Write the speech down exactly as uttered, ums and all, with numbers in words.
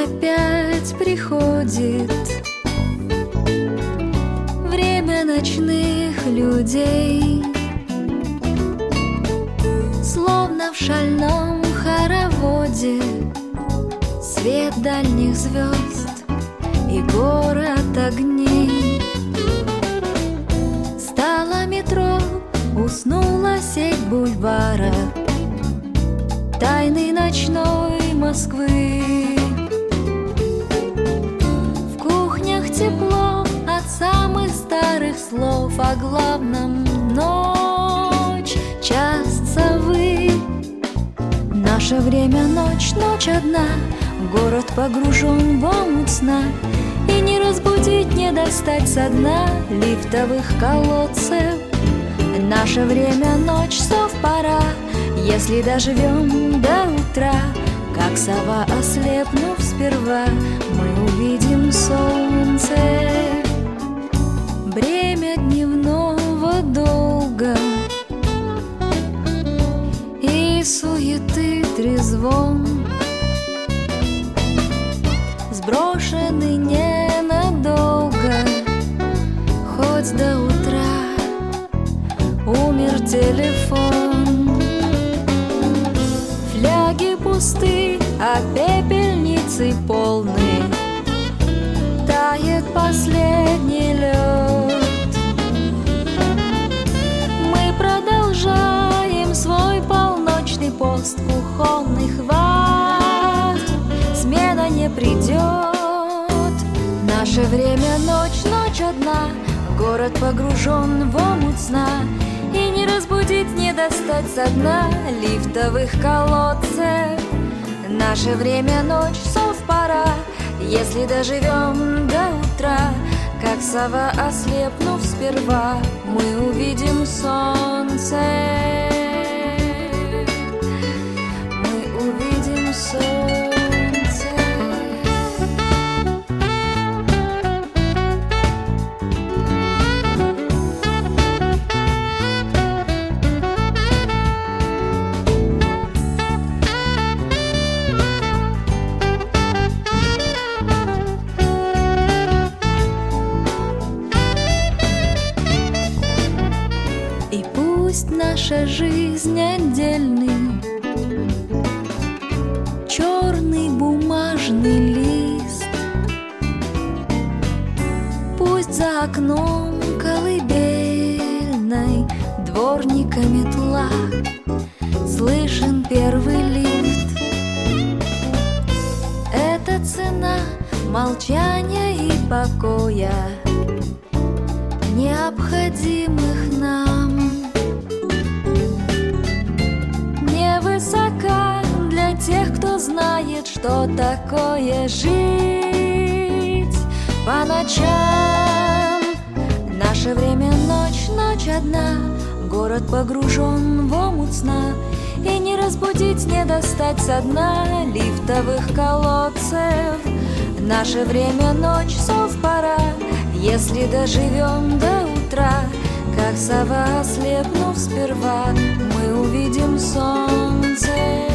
опять приходит время ночных людей, словно в шальном хороводе свет дальних звезд и город огней. Стало метро, уснула сеть бульвара тайны ночной Москвы. В кухнях тепло от самых старых слов о главном. Ночь, час совы. Наше время ночь, ночь одна. Город погружен в омут сна, и не разбудить, не достать со дна лифтовых колодцев. Наше время ночь, сов пора. Если доживем до утра, как сова ослепнув сперва, мы увидим солнце. Бремя дневного долга и суеты трезвон сброшены ненадолго, хоть до утра умер телефон. Фляги пусты, а пепельницы полны, тает последний лед. Мы продолжаем свой полночный пост кухонных ват. Смена не придет. Наше время ночь, ночь одна. Город погружен в омут сна, и не разбудить, не достать со дна лифтовых колодцев. Наше время ночь, сов пора. Если доживем до утра, как сова ослепнув сперва, мы увидим солнце. Мы увидим солнце. Пусть наша жизнь отдельный черный бумажный лист, пусть за окном колыбельной дворника метла, слышен первый лифт. Это цена молчания и покоя, необходимых нам. Высока для тех, кто знает, что такое жить по ночам. Наше время ночь, ночь одна. Город погружен в омут сна, и не разбудить, не достать со дна лифтовых колодцев. Наше время ночь, сов пора. Если доживем до утра, как сова ослепнув сперва, мы увидим солнце.